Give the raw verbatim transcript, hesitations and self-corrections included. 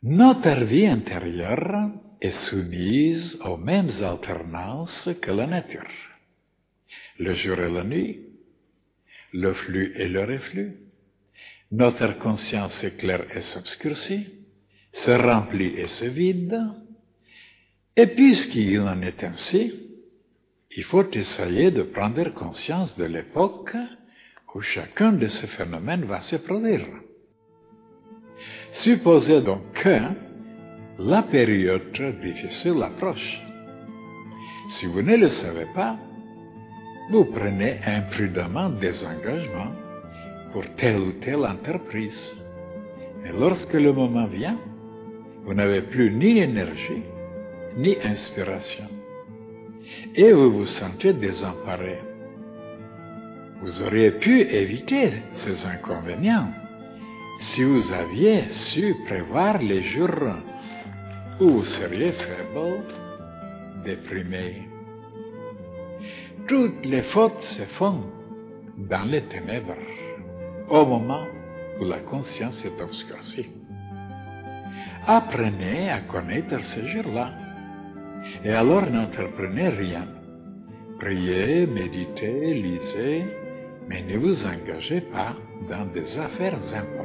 Notre vie intérieure est soumise aux mêmes alternances que la nature. Le jour et la nuit, le flux et le reflux. Notre conscience s'éclaire et s'obscurcit, se remplit et se vide. Et puisqu'il en est ainsi, il faut essayer de prendre conscience de l'époque où chacun de ces phénomènes va se produire. Supposez donc que la période difficile approche. Si vous ne le savez pas, vous prenez imprudemment des engagements pour telle ou telle entreprise. Et lorsque le moment vient, vous n'avez plus ni énergie, ni inspiration. Et vous vous sentez désemparé. Vous auriez pu éviter ces inconvénients si vous aviez su prévoir les jours où vous seriez faible, déprimé. Toutes les fautes se font dans les ténèbres, au moment où la conscience est obscurcie. Apprenez à connaître ces jours-là, et alors n'entreprenez rien. Priez, méditez, lisez, mais ne vous engagez pas dans des affaires importantes.